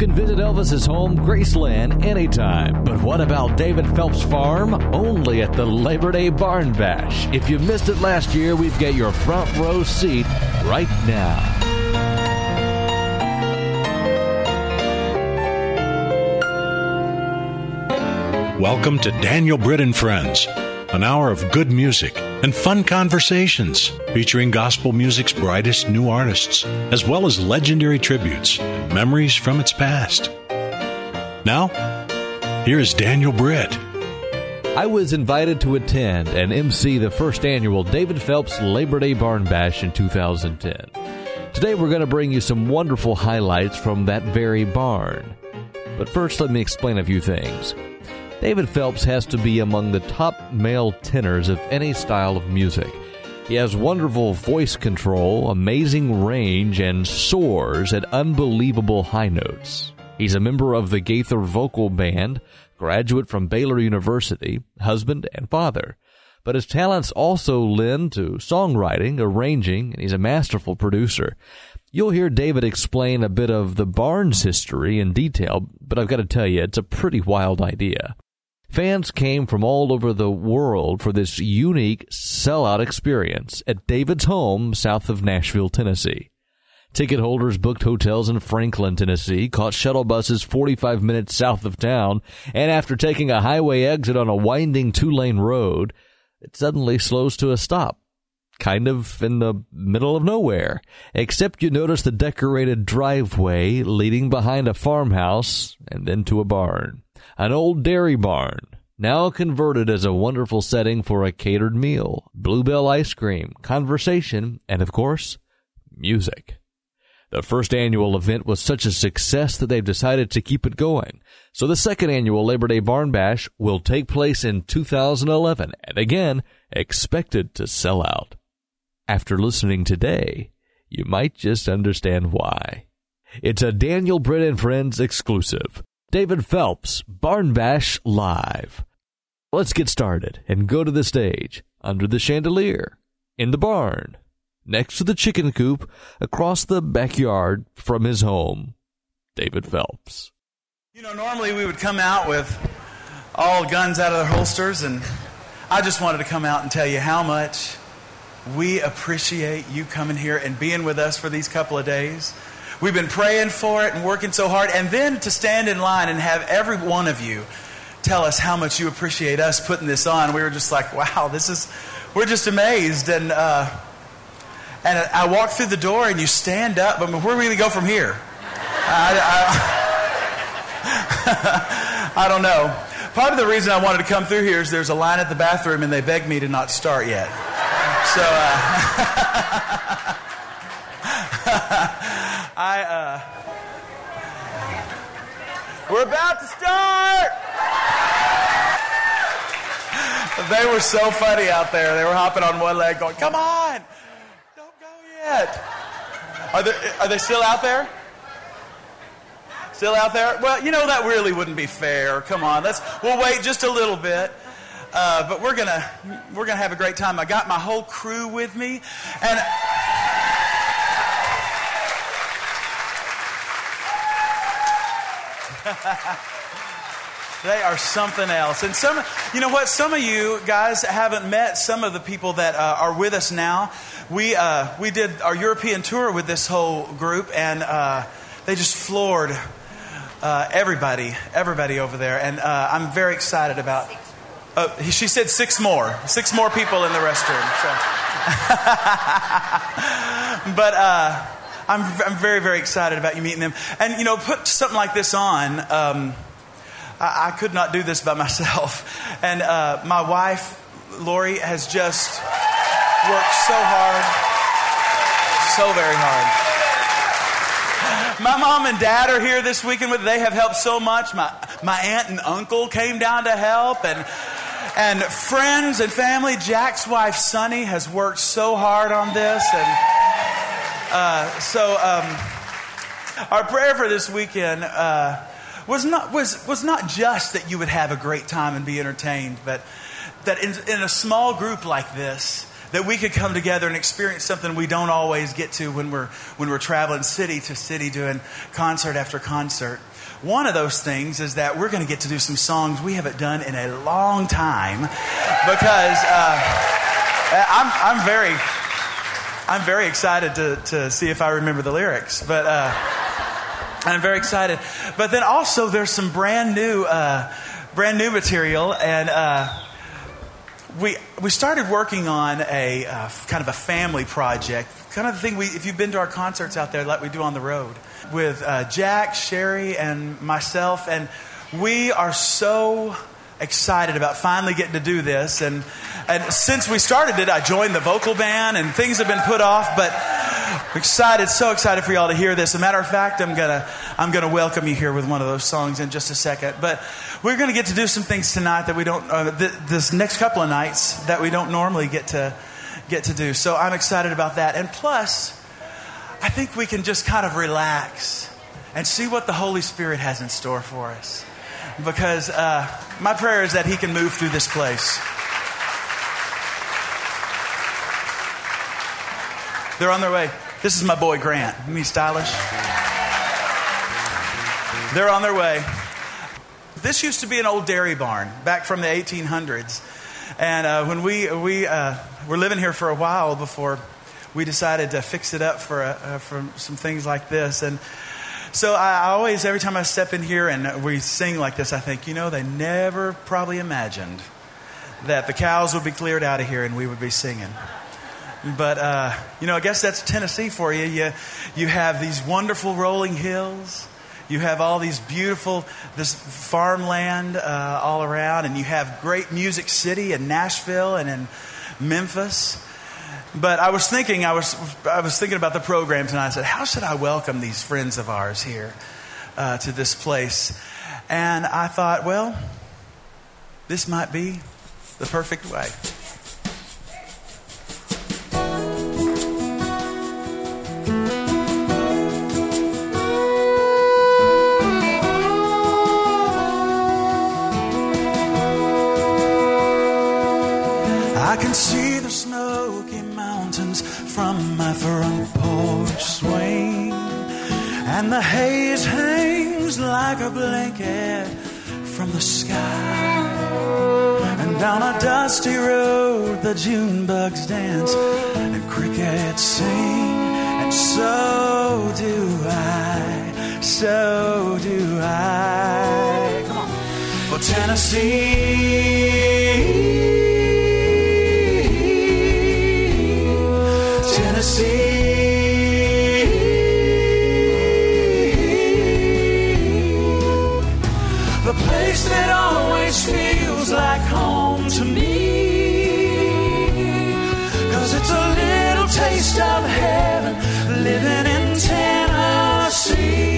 can visit Elvis's home, Graceland, anytime. But what about David Phelps Farm? Only at the Labor Day Barn Bash. If you missed it last year, we've got your front row seat right now. Welcome to Daniel Britt and Friends, an hour of good music and fun conversations featuring gospel music's brightest new artists, as well as legendary tributes and memories from its past. Now, here is Daniel Britt. I was invited to attend and MC the first annual David Phelps Labor Day Barn Bash in 2010. Today we're going to bring you some wonderful highlights from that very barn. But first, let me explain a few things. David Phelps has to be among the top male tenors of any style of music. He has wonderful voice control, amazing range, and soars at unbelievable high notes. He's a member of the Gaither Vocal Band, graduate from Baylor University, husband and father. But his talents also lend to songwriting, arranging, and he's a masterful producer. You'll hear David explain a bit of the barn's history in detail, but I've got to tell you, it's a pretty wild idea. Fans came from all over the world for this unique sellout experience at David's home south of Nashville, Tennessee. Ticket holders booked hotels in Franklin, Tennessee, caught shuttle buses 45 minutes south of town, and after taking a highway exit on a winding two-lane road, it suddenly slows to a stop, kind of in the middle of nowhere, except you notice the decorated driveway leading behind a farmhouse and then to a barn. An old dairy barn, now converted as a wonderful setting for a catered meal, Bluebell ice cream, conversation, and of course, music. The first annual event was such a success that they've decided to keep it going. So the second annual Labor Day Barn Bash will take place in 2011, and again, expected to sell out. After listening today, you might just understand why. It's a Daniel Britt and Friends exclusive. David Phelps, Barn Bash Live. Let's get started and go to the stage, under the chandelier, in the barn, next to the chicken coop, across the backyard from his home. David Phelps. You know, normally we would come out with all guns out of their holsters, and I just wanted to come out and tell you how much we appreciate you coming here and being with us for these couple of days. We've been praying for it and working so hard, and then to stand in line and have every one of you tell us how much you appreciate us putting this on. We were just like, wow, we're just amazed. And I walk through the door and you stand up. I mean, where do we go from here? I don't know. Part of the reason I wanted to come through here is there's a line at the bathroom and they begged me to not start yet. So, we're about to start! They were so funny out there. They were hopping on one leg going, come on! Don't go yet. Are they still out there? Still out there? Well, you know, that really wouldn't be fair. Come on, we'll wait just a little bit. But we're gonna have a great time. I got my whole crew with me, and they are something else. And you know what? Some of you guys haven't met some of the people that are with us now. We did our European tour with this whole group, and they just floored everybody over there. And I'm very excited about. She said 6 more people in the restroom. So. But I'm very, very excited about you meeting them. And, you know, put something like this on. I could not do this by myself. And my wife, Lori, has just worked so hard. So very hard. My mom and dad are here this weekend. They have helped so much. My aunt and uncle came down to help. And friends and family. Jack's wife, Sunny, has worked so hard on this. And so our prayer for this weekend was not just that you would have a great time and be entertained, but that in a small group like this, that we could come together and experience something we don't always get to when we're traveling city to city doing concert after concert. One of those things is that we're going to get to do some songs we haven't done in a long time because I'm very excited to see if I remember the lyrics. But I'm very excited. But then also there's some brand new material, and we started working on a kind of a family project, kind of the thing if you've been to our concerts out there like we do on the road, with Jack, Sherry, and myself, and we are so excited about finally getting to do this. And since we started it, I joined the vocal band, and things have been put off, but so excited for y'all to hear this. As a matter of fact, I'm gonna welcome you here with one of those songs in just a second. But we're gonna get to do some things tonight that we don't, this next couple of nights that we don't normally get to do. So I'm excited about that. And plus, I think we can just kind of relax and see what the Holy Spirit has in store for us. Because my prayer is that He can move through this place. They're on their way. This is my boy Grant. Isn't he stylish? They're on their way. This used to be an old dairy barn back from the 1800s. And when we were living here for a while before we decided to fix it up for some things like this. And so I always, every time I step in here and we sing like this, I think, they never probably imagined that the cows would be cleared out of here and we would be singing. But, I guess that's Tennessee for you. You have these wonderful rolling hills. You have all these this farmland all around. And you have great Music City in Nashville and in Memphis. But I was thinking about the program tonight. I said, how should I welcome these friends of ours here to this place? And I thought, well, this might be the perfect way. I can see the Smoky Mountains from my front porch swing, and the haze hangs like a blanket from the sky, and down a dusty road the June bugs dance and crickets sing, and so do I. Come on. For Tennessee, the place that always feels like home to me, 'cause it's a little taste of heaven living in Tennessee.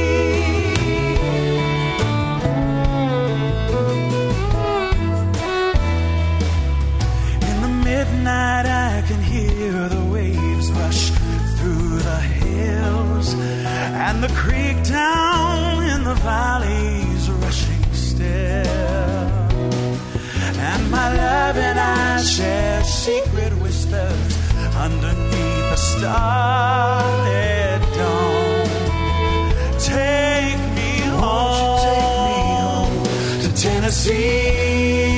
In the midnight I can hear the waves rush through the hills, and the creek down in the valleys rushing still, and my love and I share secret whispers underneath the starlit dawn. Take me home to Tennessee.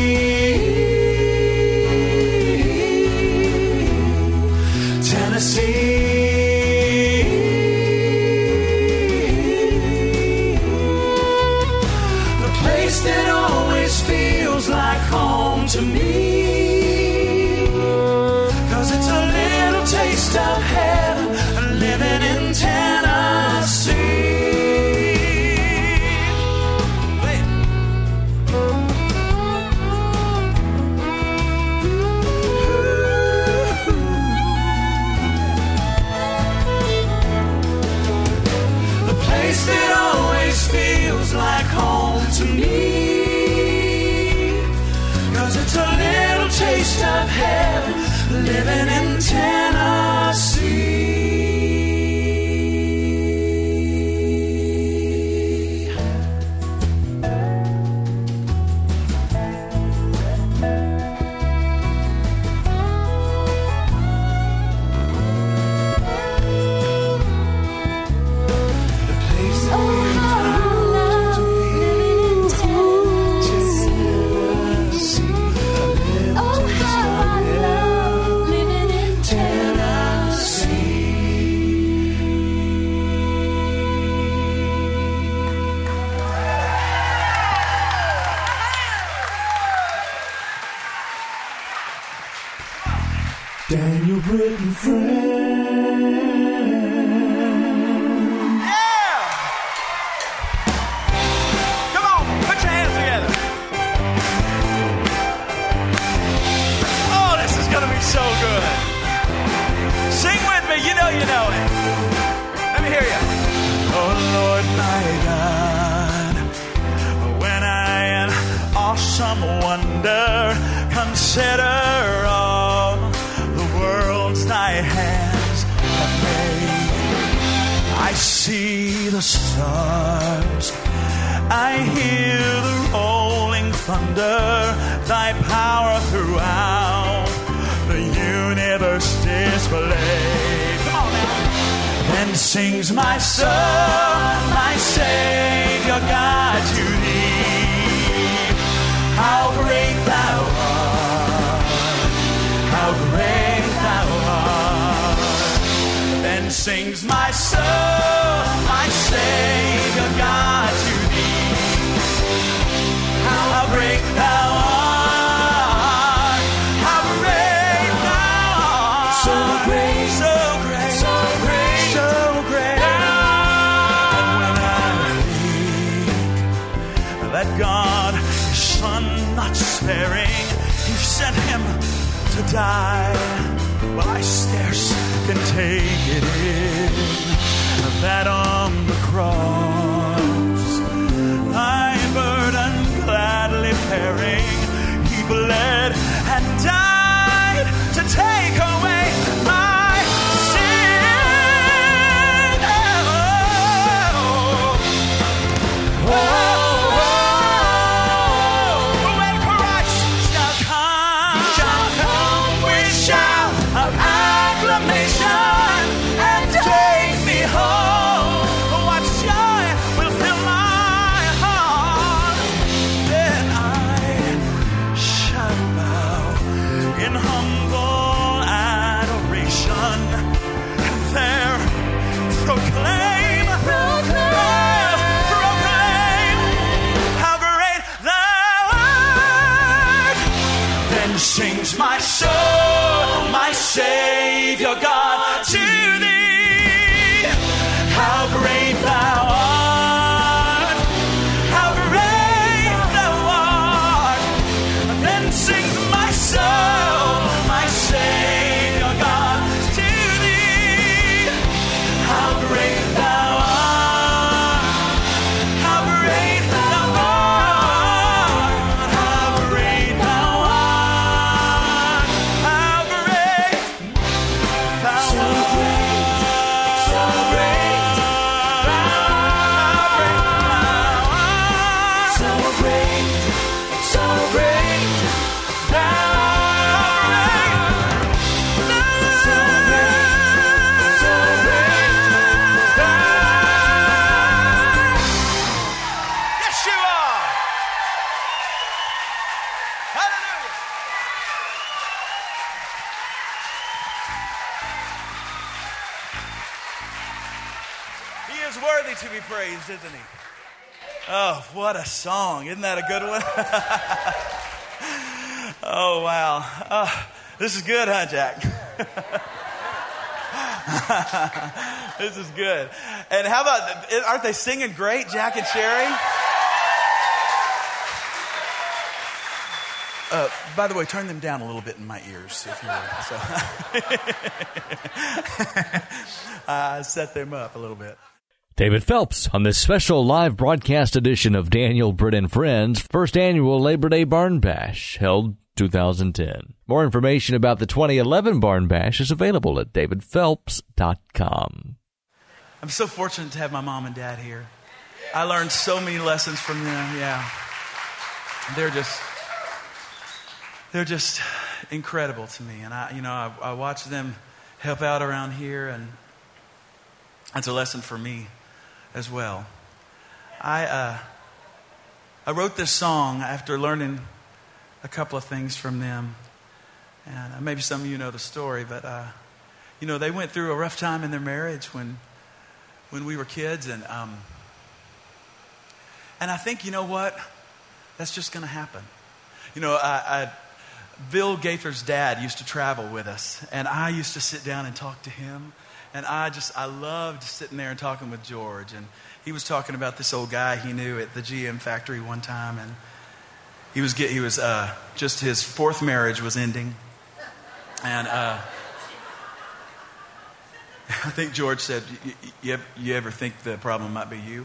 To me, 'cause it's a little taste of heaven living in Tennessee. The place that always feels like home to me. It's a little taste of heaven living in Tennessee. Daniel Britton Friends. Yeah! Come on, put your hands together. Oh, this is going to be so good. Sing with me, you know it. Let me hear you. Oh, Lord, my God, when I in awesome wonder consider all the worlds thy hands have made, I see the stars, I hear the rolling thunder, thy power throughout the universe displayed. Come on now. Then sings my soul, my Savior God, to thee. How great thou art, how great thou art. Then sings my soul, my Savior God, to thee. How great thou art, how great thou art. So great, so great, so great, so great. And when I think that God, His Son, not sparing, He sent Him to die, well, I scarce can take it in, that on the cross, thy burden gladly bearing, He bled and died to take away my sin. Oh, oh, oh. When Christ shall come with shout of acclamation and take me home. What joy will fill my heart. Then I shall bow in humble adoration and there proclaim how great thou art. Then sings my soul, my Savior God, to thee. How great thou art, how great thou art. Then sings my soul, my Savior God, to thee. How great thou art, how great thou art, how great thou art, how great thou art, so great thou art, so great, so great thou art, so great, so great thou art. Yes, you are. Hallelujah. He is worthy to be praised, isn't he? Oh, what a song. Isn't that a good one? Oh, wow. This is good, huh, Jack? This is good. And how about, aren't they singing great, Jack and Sherry? By the way, turn them down a little bit in my ears, if you would. So, set them up a little bit. David Phelps on this special live broadcast edition of Daniel Britton Friends' first annual Labor Day Barn Bash, held 2010. More information about the 2011 Barn Bash is available at davidphelps.com. I'm so fortunate to have my mom and dad here. I learned so many lessons from them. Yeah, they're just incredible to me, and I watch them help out around here, and that's a lesson for me as well. I wrote this song after learning a couple of things from them, and maybe some of you know the story, but they went through a rough time in their marriage when we were kids, and I think, you know what, that's just going to happen. Bill Gaither's dad used to travel with us, and I used to sit down and talk to him. And I loved sitting there and talking with George. And he was talking about this old guy he knew at the GM factory one time, and he was just his fourth marriage was ending, and I think George said, "You ever think the problem might be you?"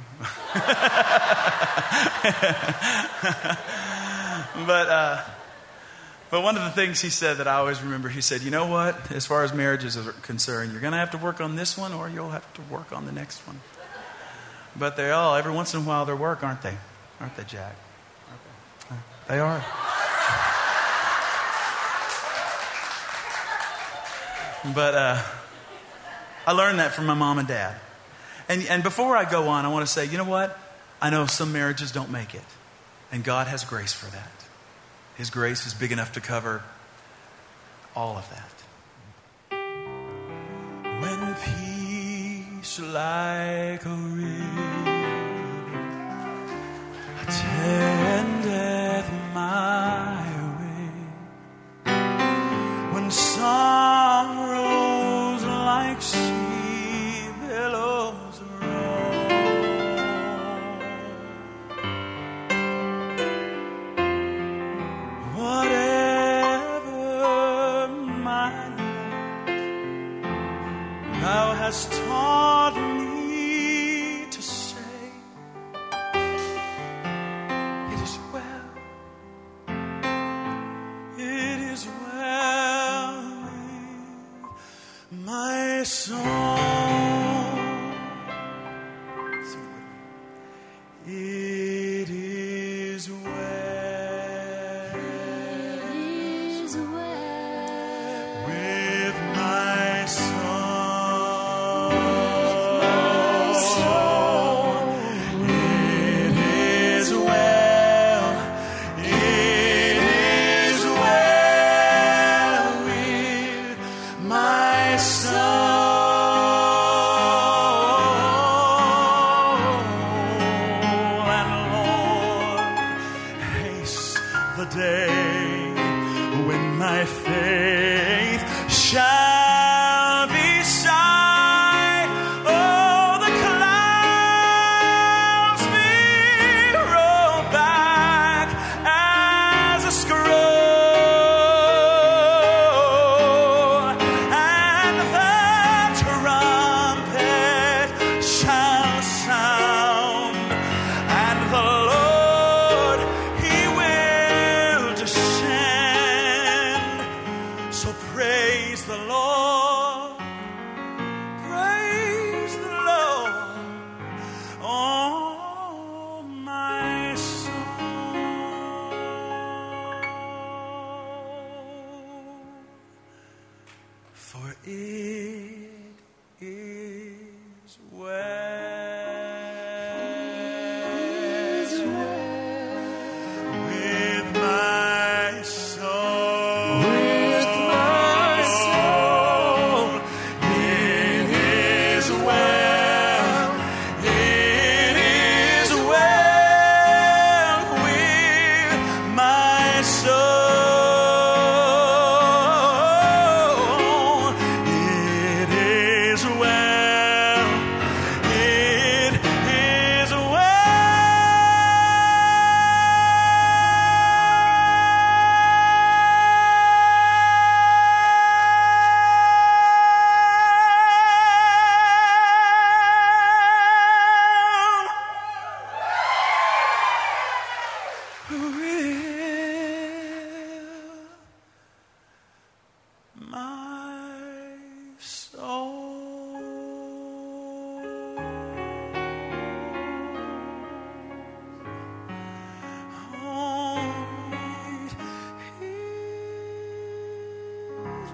But one of the things he said that I always remember, he said, "You know what? As far as marriages are concerned, you're going to have to work on this one, or you'll have to work on the next one." But they all, every once in a while, they work, aren't they? Aren't they, Jack? They are. But I learned that from my mom and dad. And before I go on, I want to say, you know what? I know some marriages don't make it. And God has grace for that. His grace is big enough to cover all of that. When peace like a river attendeth my way, when sorrows like sea billows roll, whatever my lot, thou hast taught me to say, it is well, it is well with my soul. Sing it with me. It is well. It is well With my soul. It is well. It is well with my soul. And Lord, haste the day when my faith shall be sight. Oh, the clouds be rolled back as a scroll, and the trumpet shall sound, and the Lord, He will descend. So praise the Lord, praise the Lord, oh my soul. For it is well with my soul. With my soul. It is well. It is well with my soul. It is well. It is well. My soul. Oh, it is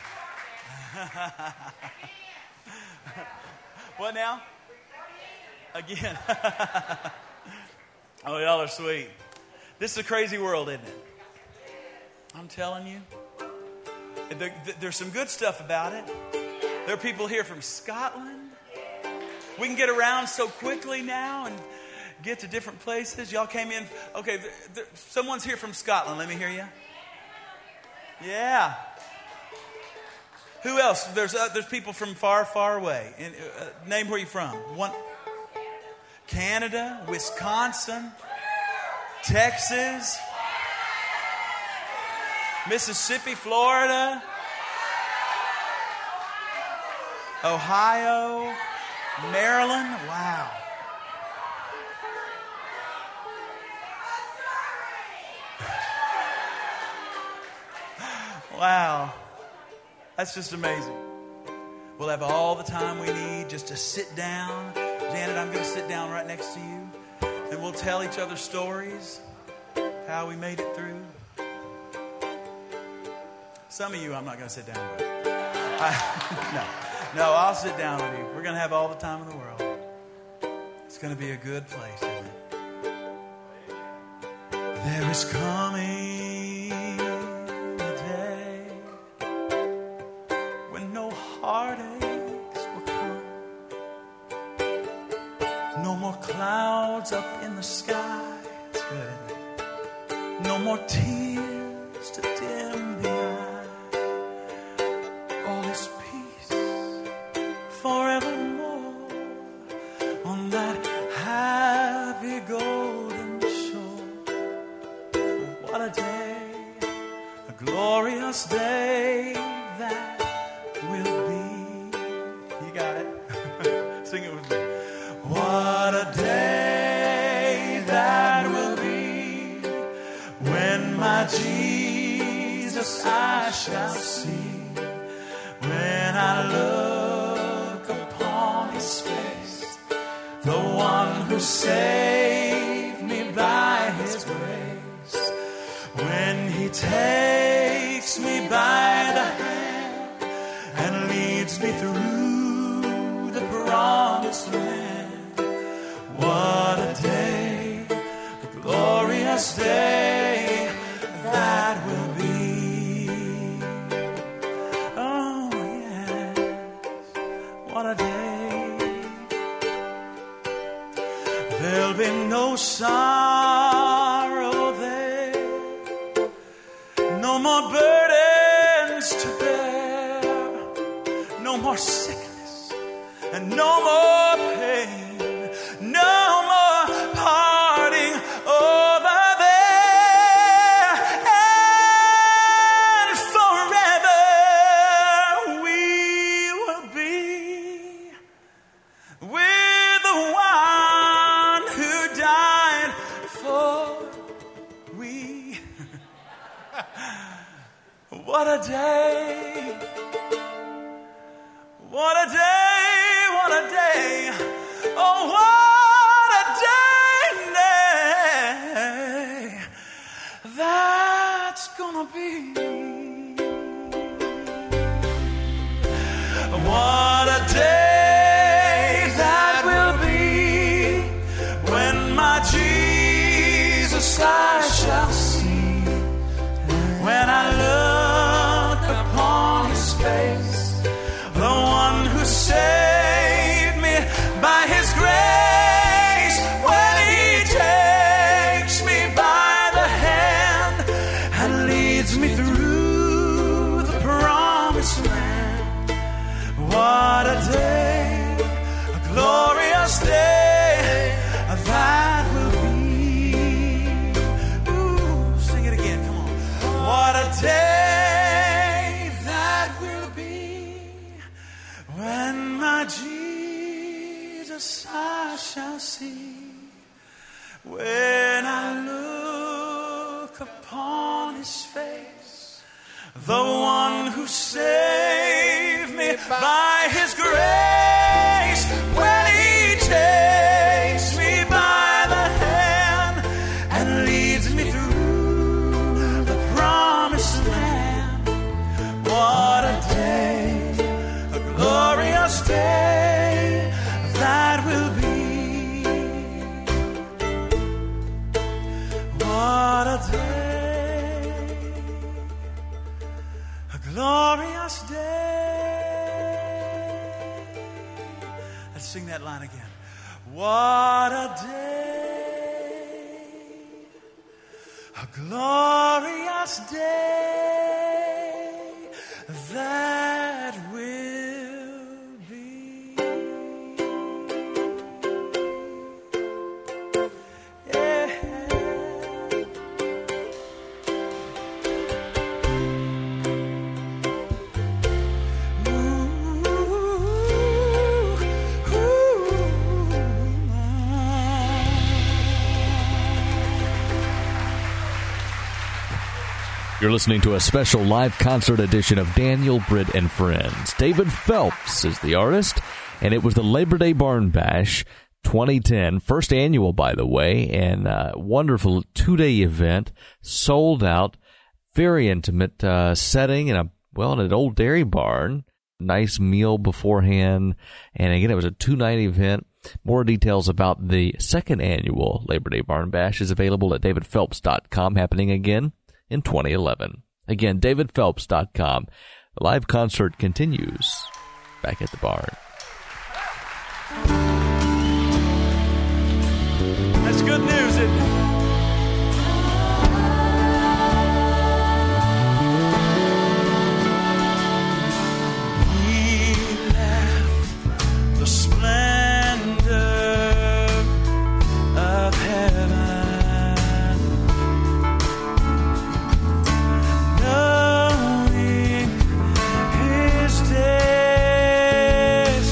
What now? Again. Oh, y'all are sweet. This is a crazy world, isn't it? I'm telling you. There's some good stuff about it. There are people here from Scotland. We can get around so quickly now and get to different places. Y'all came in. Okay, someone's here from Scotland. Let me hear you. Yeah. Who else? There's people from far, far away. Name where you're from. One. Canada, Wisconsin, Texas, Mississippi, Florida, Ohio, Maryland. Wow. Wow. That's just amazing. We'll have all the time we need just to sit down. Janet, I'm going to sit down right next to you, and we'll tell each other stories, how we made it through. Some of you I'm not going to sit down with. No, I'll sit down with you. We're going to have all the time in the world. It's going to be a good place, isn't it? There is coming a day when no heartaches will come. No more clouds up in the sky. It's good, isn't it? No more tears to dim the eye. All is peace forevermore on that happy golden shore. What a day, a glorious day that will be. You got it. Sing it with me. What a day that will be when my Jesus I shall see. When I look upon his face, the one who saved me by his grace. When he takes me by the hand and leads me through the promised land. What a day, a glorious day that will be. Oh, yes, what a day. There'll be no sorrow there, no more burdens to bear, no more sickness and no more pain. No more parting over there, and forever we will be with the one who died for we. What a day! What a day! What a day! Oh, what that's gonna be. What a day that will be when my Jesus I shall see. When I look upon his face, the one who saved me by his grace. What a day, a glorious day that will be. Ooh, sing it again, come on. What a day that will be when my Jesus I shall see. When I look upon his face, the one who saved me by his grace. When he takes me by the hand and leads me through the promised land. What a day, a glorious day that will be. sing that line again. What a day, a glorious day that will be. Yeah. You're listening to a special live concert edition of Daniel Britt and Friends. David Phelps is the artist, and it was the Labor Day Barn Bash 2010, first annual, by the way, and wonderful 2-day event, sold out, very intimate setting in an old dairy barn. Nice meal beforehand, and again, it was a 2-night event. More details about the second annual Labor Day Barn Bash is available at davidphelps.com, happening again in 2011. Again, davidphelps.com. The live concert continues back at the barn. That's good news, isn't it? We left the splendor of heaven, knowing His days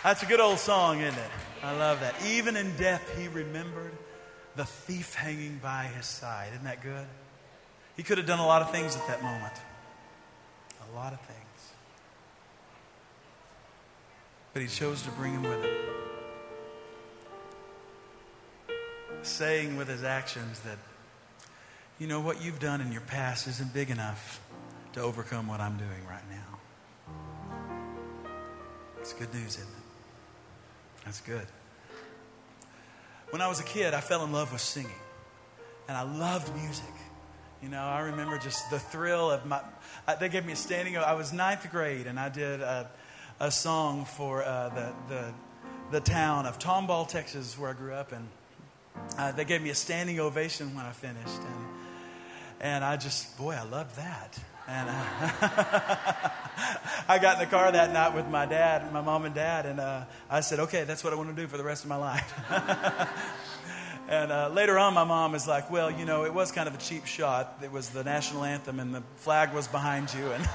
That's a good old song, isn't it? I love that. Even in death, he remembered the thief hanging by his side. Isn't that good? He could have done a lot of things at that moment. A lot of things. But he chose to bring him with him. Saying with his actions that, you know, what you've done in your past isn't big enough to overcome what I'm doing right now. It's good news, isn't it? That's good. When I was a kid, I fell in love with singing. And I loved music. You know, I remember just the thrill of they gave me a standing. I was 9th grade, and I did a song for the town of Tomball, Texas, where I grew up. And they gave me a standing ovation when I finished. And I just, boy, I loved that. And I got in the car that night with my dad, my mom and dad, and I said, okay, that's what I want to do for the rest of my life. And later on, my mom was like, well, you know, it was kind of a cheap shot. It was the national anthem, and the flag was behind you. And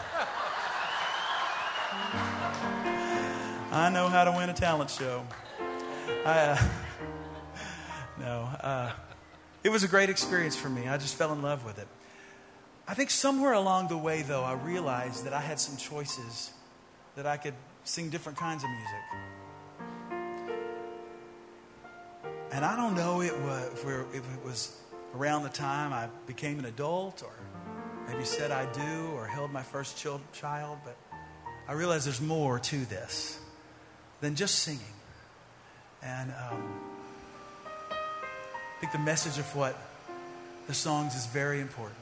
I know how to win a talent show. It was a great experience for me. I just fell in love with it. I think somewhere along the way, though, I realized that I had some choices, that I could sing different kinds of music. And I don't know if it was around the time I became an adult, or maybe said I do, or held my first child, but I realized there's more to this than just singing. And I think the message of what the songs is very important.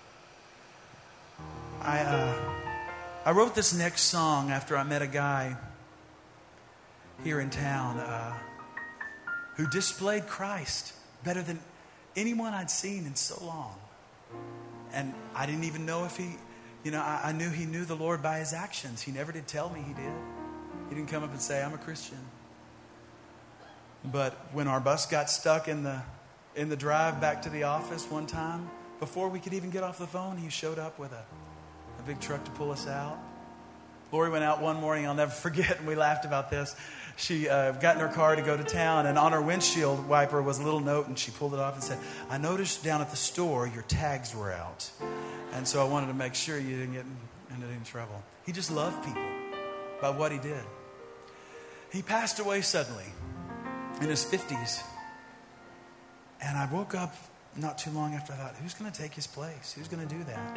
I wrote this next song after I met a guy here in town who displayed Christ better than anyone I'd seen in so long. And I didn't even know if he, you know, I knew he knew the Lord by his actions. He never did tell me he did. He didn't come up and say, I'm a Christian. But when our bus got stuck in the drive back to the office one time, before we could even get off the phone, he showed up with a big truck to pull us out. Lori went out one morning, I'll never forget, and we laughed about this. She got in her car to go to town, and on her windshield wiper was a little note, and she pulled it off and said, I noticed down at the store your tags were out. And so I wanted to make sure you didn't get into any trouble. He just loved people by what he did. He passed away suddenly in his 50s. And I woke up not too long after I thought, who's going to take his place? Who's going to do that?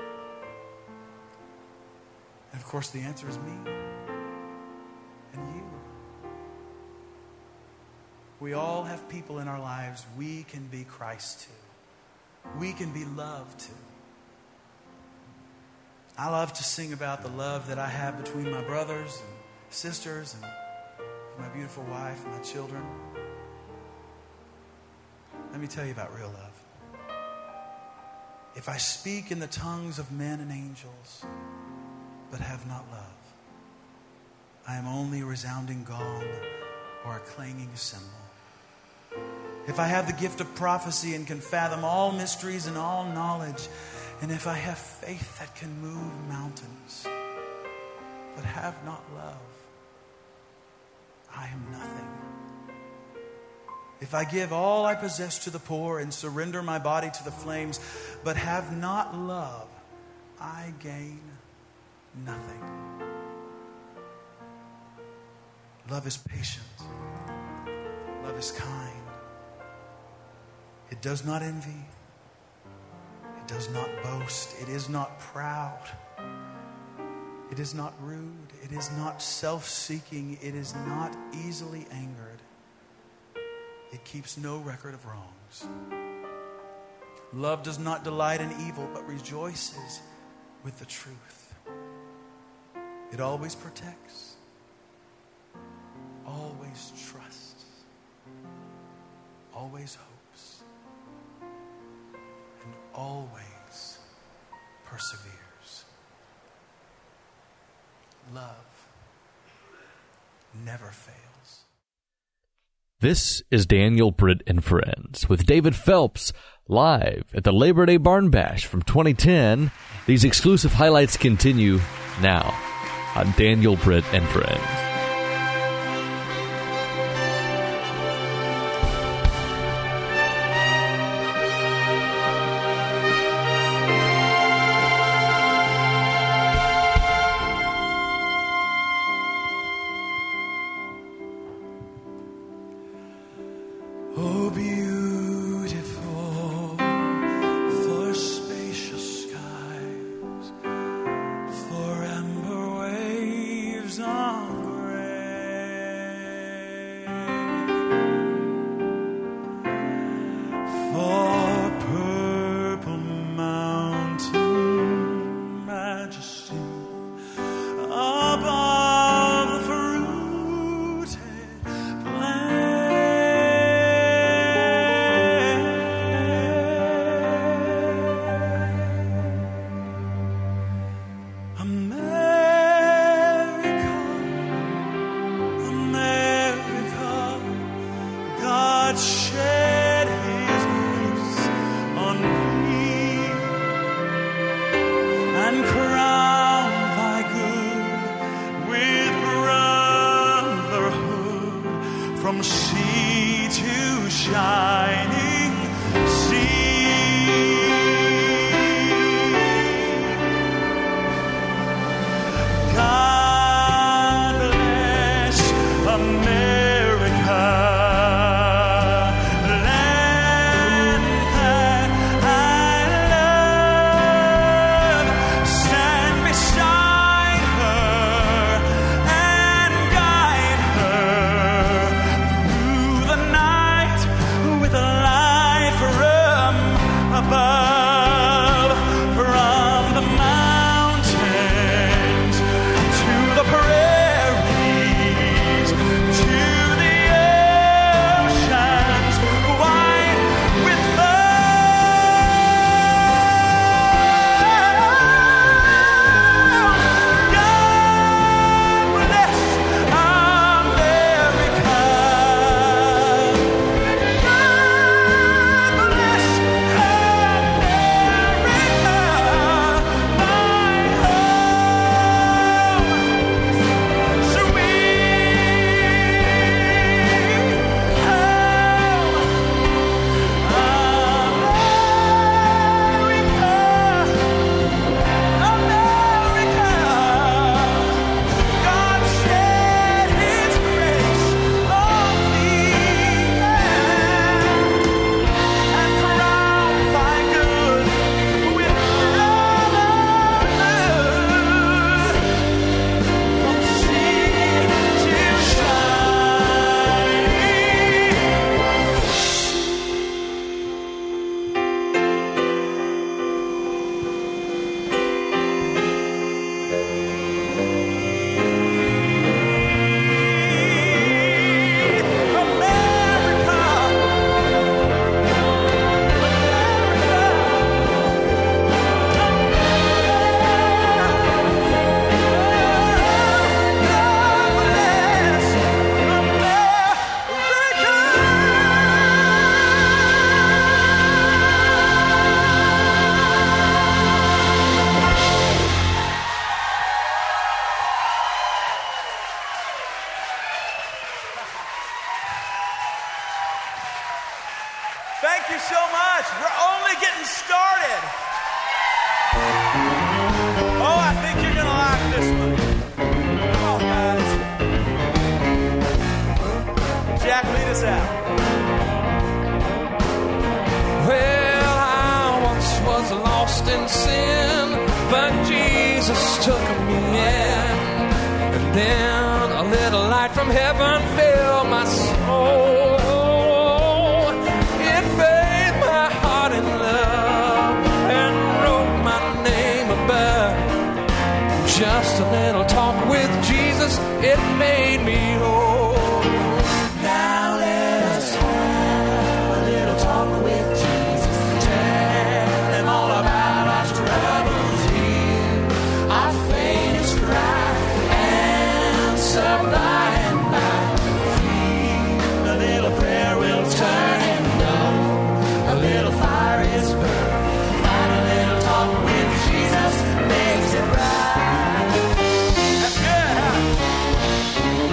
And of course the answer is me and you. We all have people in our lives we can be Christ to. We can be loved to. I love to sing about the love that I have between my brothers and sisters and my beautiful wife and my children. Let me tell you about real love. If I speak in the tongues of men and angels, but have not love, I am only a resounding gong or a clanging cymbal. If I have the gift of prophecy and can fathom all mysteries and all knowledge, and if I have faith that can move mountains, but have not love, I am nothing. If I give all I possess to the poor and surrender my body to the flames, but have not love, I gain nothing. Love is patient. Love is kind. It does not envy. It does not boast. It is not proud. It is not rude. It is not self-seeking. It is not easily angered. It keeps no record of wrongs. Love does not delight in evil, but rejoices with the truth. It always protects, always trusts, always hopes, and always perseveres. Love never fails. This is Daniel Britt and Friends with David Phelps live at the Labor Day Barn Bash from 2010. These exclusive highlights continue now on Daniel Britt and Friends. Oh, beautiful for spacious skies, for amber waves of gray, for purple mountain majesty above the fruited plain. America, America, God shed His grace on thee and crown thy good with brotherhood from sea to shining sea. God bless America, land that I love. Stand beside her and guide her through the night with a light from above, from the mountains to the prairies, to the oceans wide with foam. God bless America. God bless America, my home, sweet home, America. God shed His grace on thee and crown thy good with brotherhood from sea to shining. Thank you so much. We're only getting started. Oh, I think you're going to like this one. Come on, guys. Jack, lead us out. Well, I once was lost in sin, but Jesus took me in. And then a little light from heaven filled my soul. It bathed my heart in love and wrote my name above. Just a little talk with Jesus, it made me whole. Now let us have a little talk with Jesus. Tell Him all about our troubles here, our faintest cry, answer by and by. Feel a little prayer will turn Him on. A little fire is burned. Find a little talk with Jesus makes it right. That's good, huh?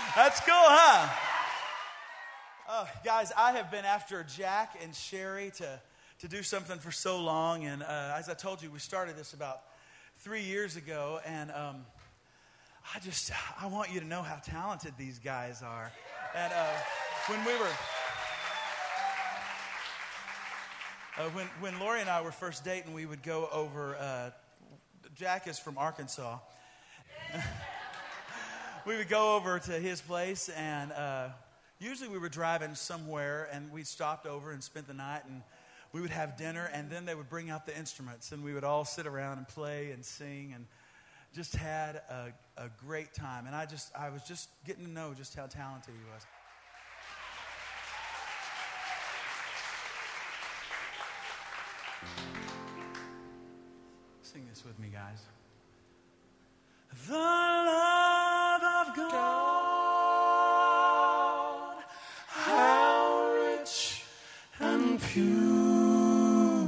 That's cool, huh? Oh, guys, I have been after Jack and Sherry to do something for so long. And as I told you, we started this about 3 years ago. And I want you to know how talented these guys are. And when Lori and I were first dating, we would go over, Jack is from Arkansas. We would go over to his place, and usually we were driving somewhere, and we stopped over and spent the night, and we would have dinner, and then they would bring out the instruments, and we would all sit around and play and sing, and just had a great time. And I was just getting to know just how talented he was. Sing this with me, guys. The love of God, how rich and pure,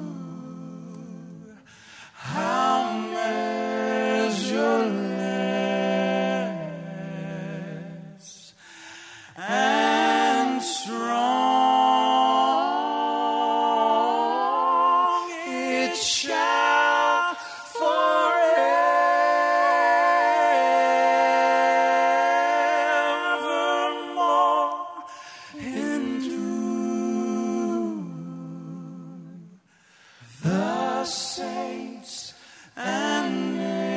how measureless and strong, it shall forevermore endure. The saints and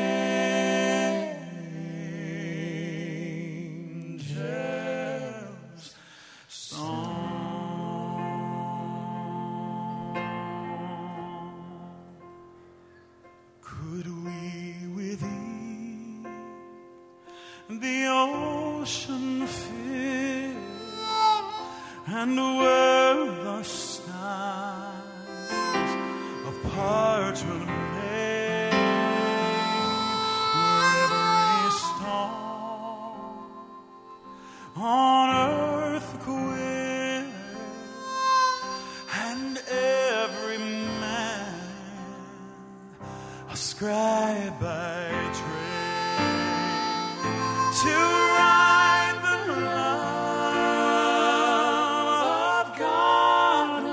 angels song. Could we with ease the ocean fill and the world our skies of parchment made, where every storm on earth quit, and every man a scribe by trade, to write the love of God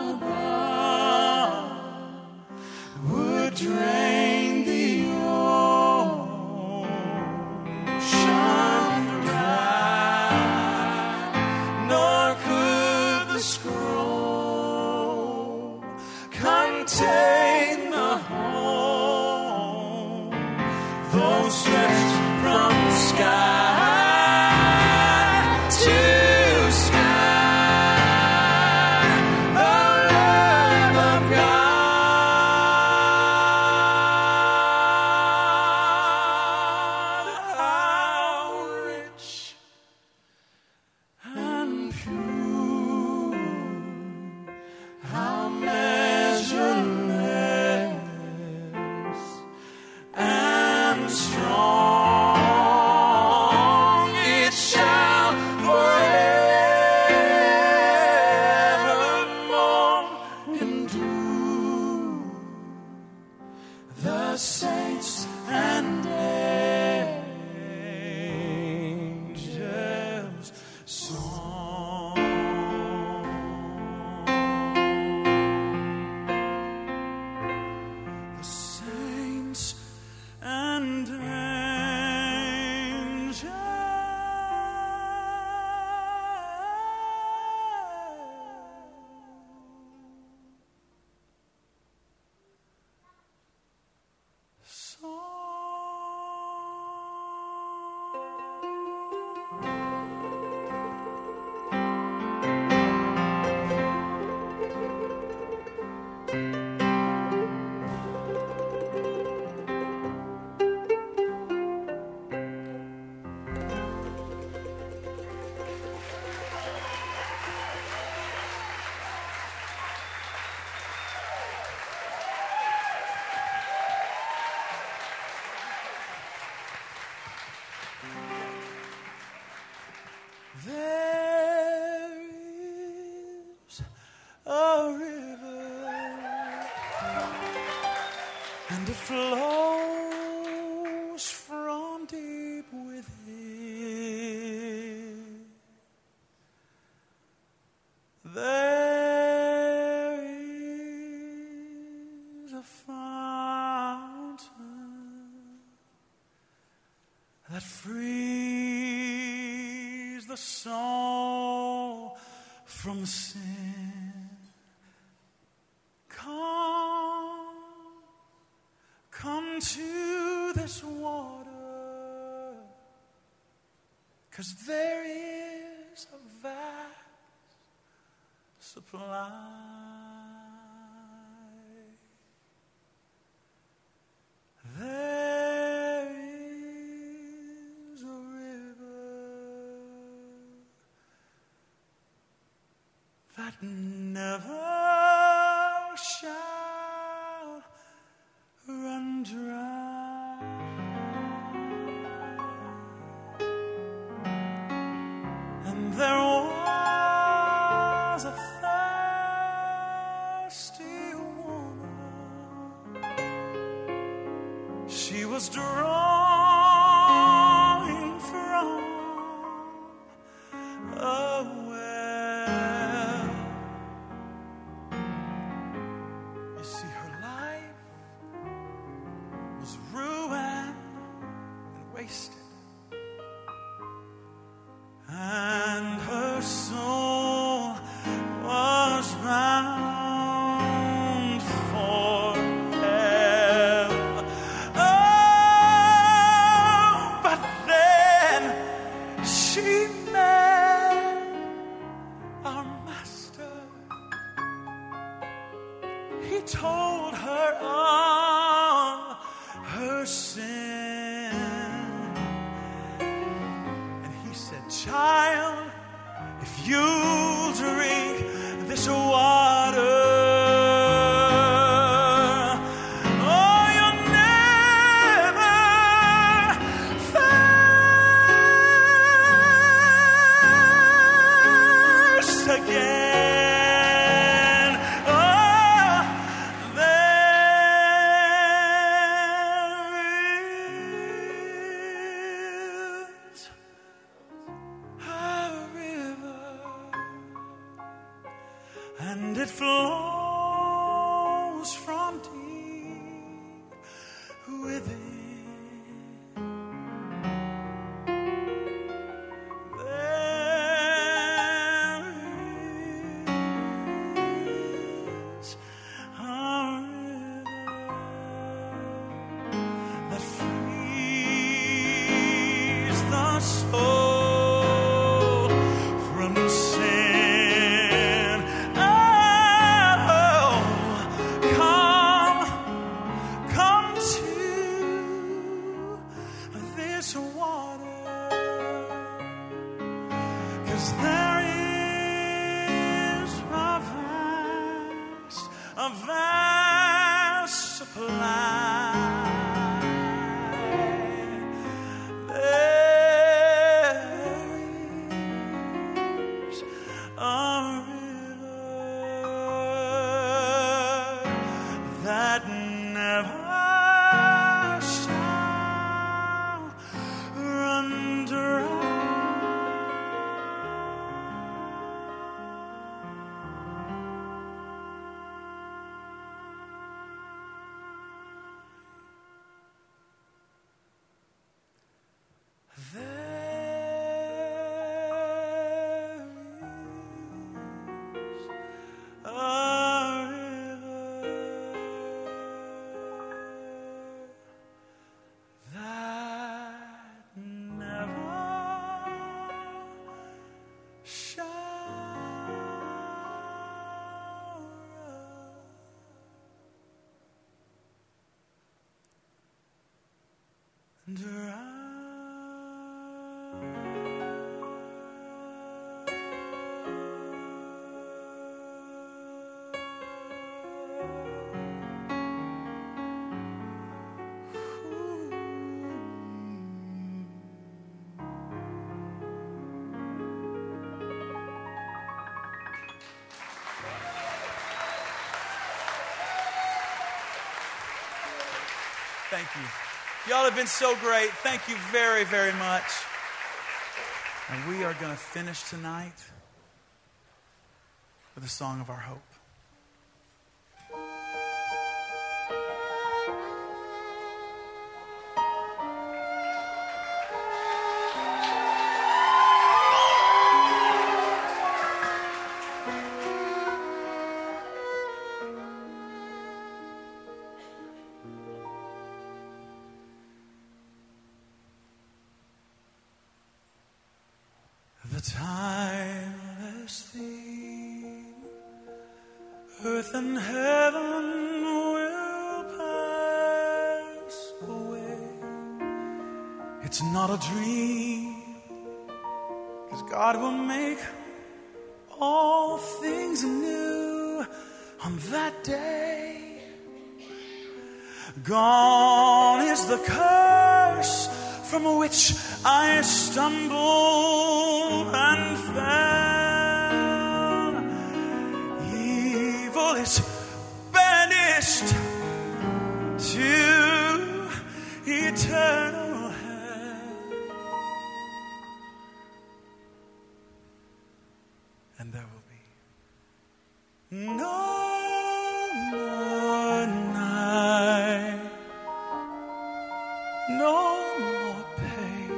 above would drain the ocean dry, nor could the scroll contain the home, though stretched from sky to sky, the love of God, how rich and pure, how measureless and strong, it shall forevermore endure. The saints and angels song. The saints and angels There is a river, and it flows from deep within. the soul from sin. Come to this water, 'cause there is a vast supply. There is a river that never shall run dry. And there was a thirsty woman. She was drawing from a well. You see, her life was ruined and wasted, and her soul was bound for hell. Oh, but then she met our master. He told her of her sin, and he said, "Child, if you drink this water, oh, you'll never thirst again." Oh, there is a river, and it flows from deep within. There is a river that frees the soul from sin. Oh, come to this water, 'cause there is a vast supply. There is a river that never shall run dry. Thank you. Y'all have been so great. Thank you very, very much. And we are going to finish tonight with a song of our hope. timeless theme. Earth and heaven will pass away. It's not a dream, 'cause God will make all things new on that day. Gone is the curse from which I stumbled and fell. Evil is banished to eternal hell. And there will be no more night, no more pain,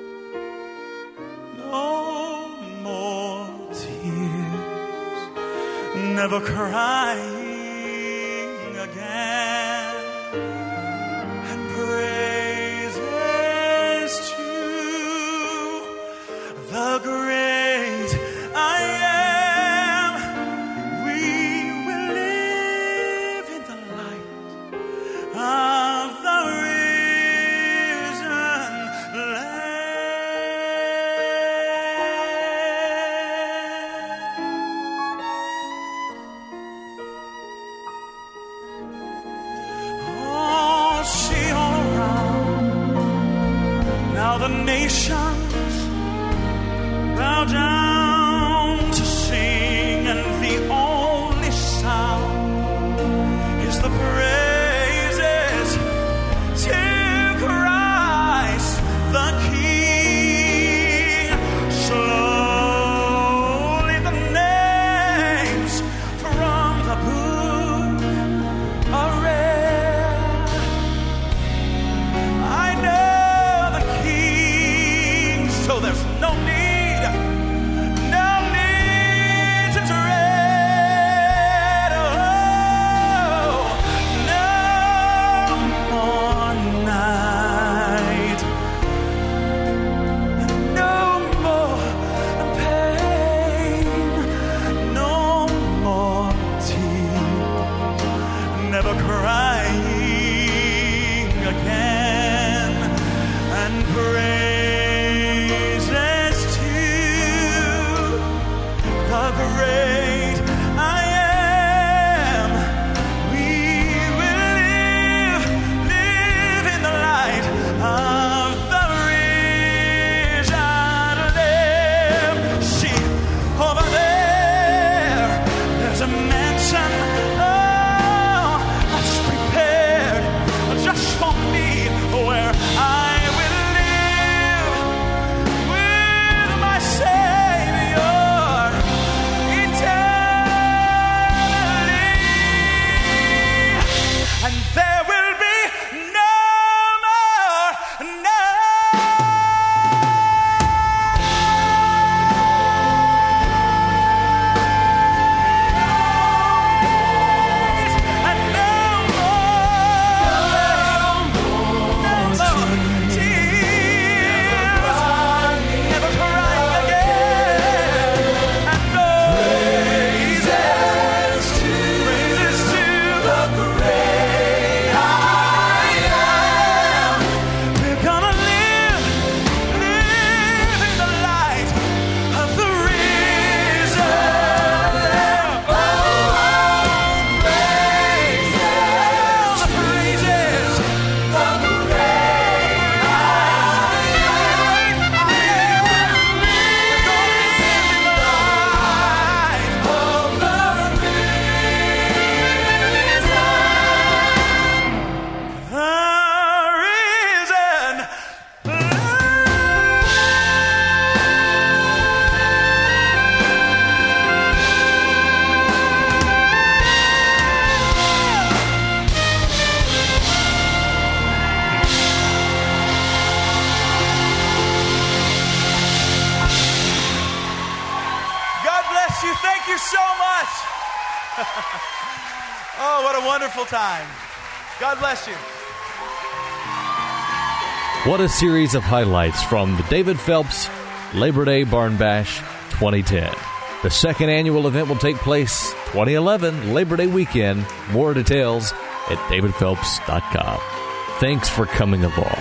no more tears, never crying again. And praises to the great I am. We will live in the light of the risen Lamb. Oh, see all around now the nations bow down to sing, and the only sound is the praises to Christ the King. Slowly the names from the book are read. I know the King, so there's no need to dread. Oh, no more night, no more pain, no more tears, never crying again. And praises to the great I am. We will live in the light of the risen Lamb. See, over there's a mansion, oh, that's prepared just for me, where I will live with my Savior eternally. And there will be no more night, and no more tears, never crying again. And praises to the great I am. We're gonna live in the light of the risen Lamb. Oh, praises, the praises, the great I am. We're gonna live in the light of the risen God bless you. Thank you so much. Oh, what a wonderful time. God bless you. What a series of highlights from the David Phelps Labor Day Barn Bash 2010. The second annual event will take place 2011, Labor Day weekend. More details at davidphelps.com. Thanks for coming along.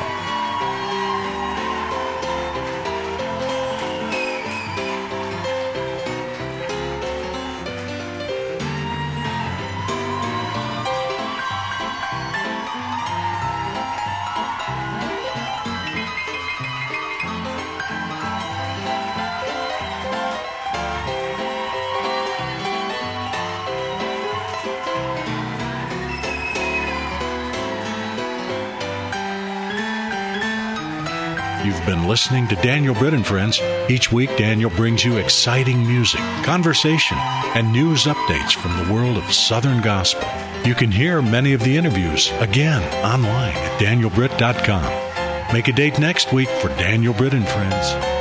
You've been listening to Daniel Britt and Friends. Each week, Daniel brings you exciting music, conversation, and news updates from the world of Southern Gospel. You can hear many of the interviews again online at danielbritt.com. Make a date next week for Daniel Britt and Friends.